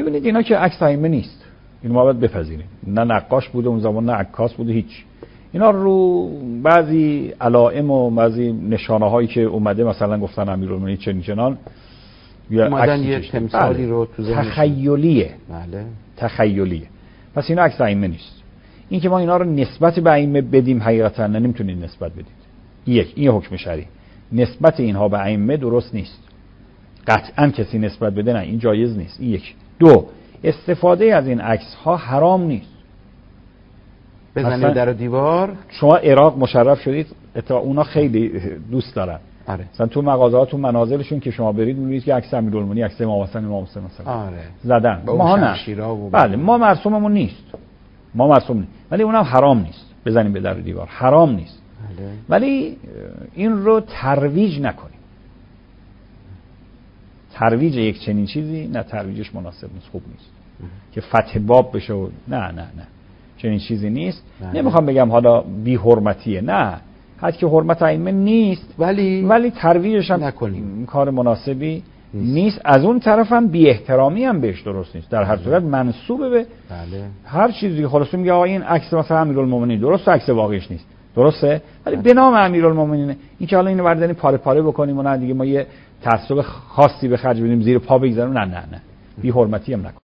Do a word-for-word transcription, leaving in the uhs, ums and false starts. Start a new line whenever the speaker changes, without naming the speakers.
ببینید اینا که عکس ائمه نیست، اینو ما باید بپذیریم. نه نقاش بوده اون زمان، نه عکاس بوده، هیچ. اینا رو بعضی علائم و بعضی نشانه هایی که اومده مثلا گفتن امیرالمومنین چنین چنان یا
اومدن یه تمثالی
بله.
رو تو ذهنشون
تخیلیه.
بله
تخیلیه. پس اینا عکس ائمه نیست. این که ما اینا رو نسبت به ائمه بدیم حقیقتا نه، نمیتونید نسبت بدید. یک، این حکم شرعی. نسبت اینها به ائمه درست نیست. قطعا کسی نسبت بده نه، این جایز نیست. این یک. دو، استفاده از این عکس ها حرام نیست.
بزنید در دیوار.
شما عراق مشرف شدید، اتفاقا اونا خیلی دوست دارن.
آره.
مثلا تو مغازه‌ها تو منازلشون که شما برید می‌بینید که عکس امیرالمومنین، عکس امام حسن، امام حسین مثلا
آره.
زدن. ما نه. بله، ما مرسوممون نیست. ما مرسوم نیست. ولی اونم حرام نیست. بزنیم به در دیوار. حرام نیست.
بله.
ولی این رو ترویج نکنیم. ترویج یک چنین چیزی نه، ترویجش مناسب نیست، خوب نیست. اه. که فتح باب بشه و نه نه نه. چنین چیزی نیست. بله. نمیخوام بگم حالا بی حرمتیه، نه. حد که حرمت ائمه نیست،
ولی
ولی ترویجش هم نکنیم. کار مناسبی نیست. نیست. از اون طرف هم بی احترامی هم بهش درست نیست. در هر صورت منسوبه به
بله.
هر چیزی. خلاص میگه آقا این عکس مثلا امیرالمومنین درسته، عکس واقعیش نیست، درسته، ولی به نام امیرالمومنین. این که حالا اینو برداریم پاره پاره بکنیم و نه دیگه ما یه تعصب خاصی به خرج بدیم زیر پا بگذاریم، نه نه نه. بی حرمتی هم نکنیم.